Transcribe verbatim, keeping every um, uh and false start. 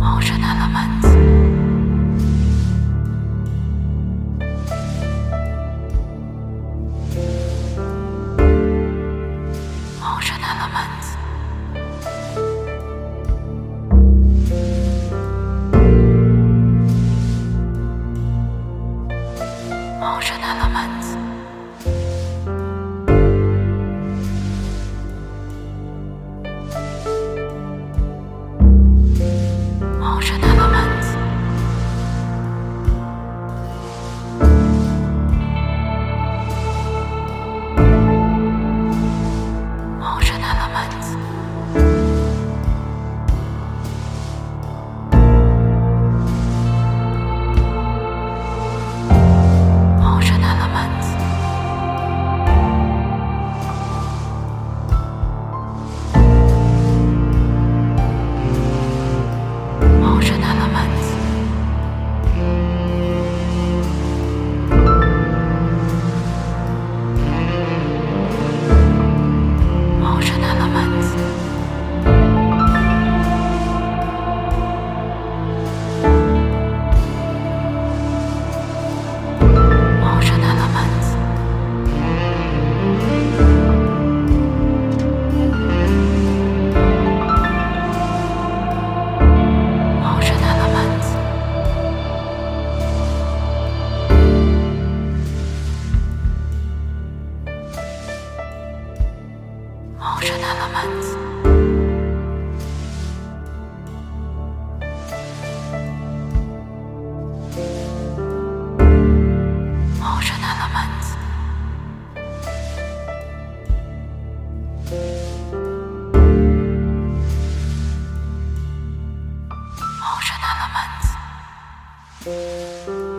Ocean elements. Ocean elements. Ocean elements. Ocean elements. Ocean elements. Ocean elements. Ocean elements. Ocean elements. Ocean elements. Ocean elements. Ocean elements. Ocean elements. Ocean elements.